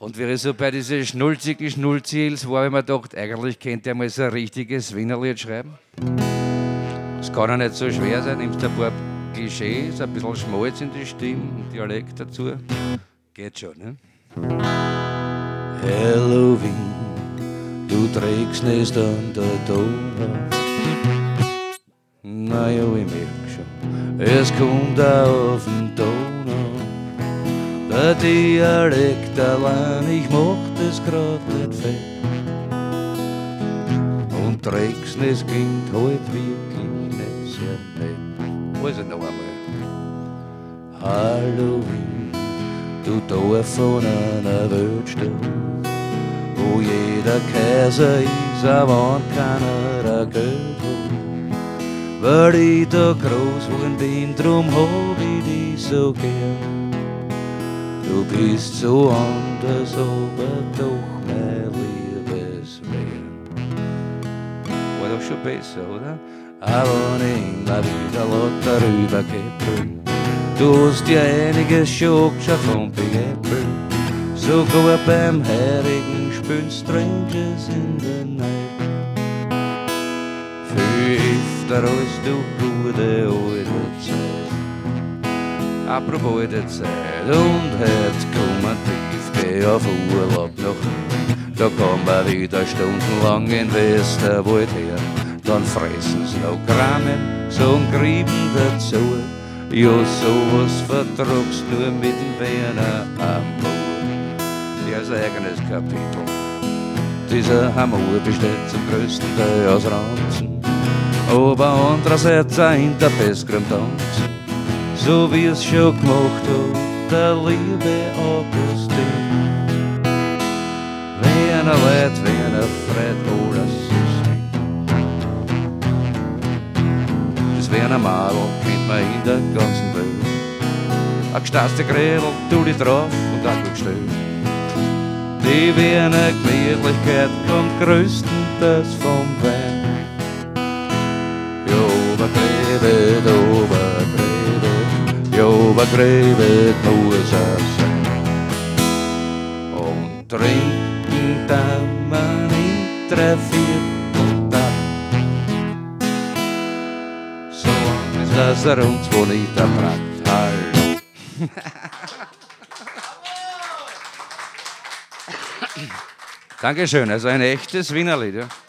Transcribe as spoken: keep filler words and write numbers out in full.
Und wie ich so bei diesen schnulzigen Schnulzils war, habe ich mir gedacht, eigentlich könnte er mal so ein richtiges Wienerlied schreiben. Das kann ja nicht so schwer sein, nimmst ein paar Klischees, ein bisschen Schmalz in die Stimme, ein Dialekt dazu. Geht schon, ne? Halloween, du trägst nicht an der Donau. Na ja, ich merk schon, es kommt auch auf den Donau. Der Dialekt allein, ich mach das grad nicht fett. Und trägst nicht, es klingt halt wirklich nicht sehr nett. Also noch einmal. Halloween, du Dorf von einer Weltstadt, wo jeder Kaiser ist, aber keiner ein Geld hat. Weil ich da groß geworden bin, drum hab ich dich so gern. Du bist so anders, aber doch mein Liebeswert. War doch schon besser, oder? Aber ich immer wieder laut darüber gebrüllt. Du hast dir einiges schon geschaut von Big Apple. Sogar beim heurigen Spielen Strangers in the Night. Viel öfter als du gute alte Zeit. Apropos alte Zeit und heute kommen tief, geh auf Urlaub nach. Da kann man wieder stundenlang in Westerwald her. Dann fressen sie noch Grammen, so ein Grieben dazu. Ja, sowas vertragst nur mit dem Werner am Bord. Der ist ein eigenes Kapitel. Dieser Hammer besteht zum größten Teil aus Ranzen, aber andererseits auch in der besseren Tanzen. So wie es schon gemacht hat, der liebe Augustin. Werner leid, Werner freit, alles Werner Madl kennt man in der ganzen Welt. Ein gestaßte Grädel, tu dich drauf und dann gut still. Die Werner Gemütlichkeit kommt größtenteils vom Wein. Ja, Obergräbet, Obergräbet, ja, Obergräbet muss er sein. Und trinken dann man in drei, vier und dann. Dass er uns wohl nicht ertragt. Hallo. Dankeschön, also ein echtes Wienerlied. Ja.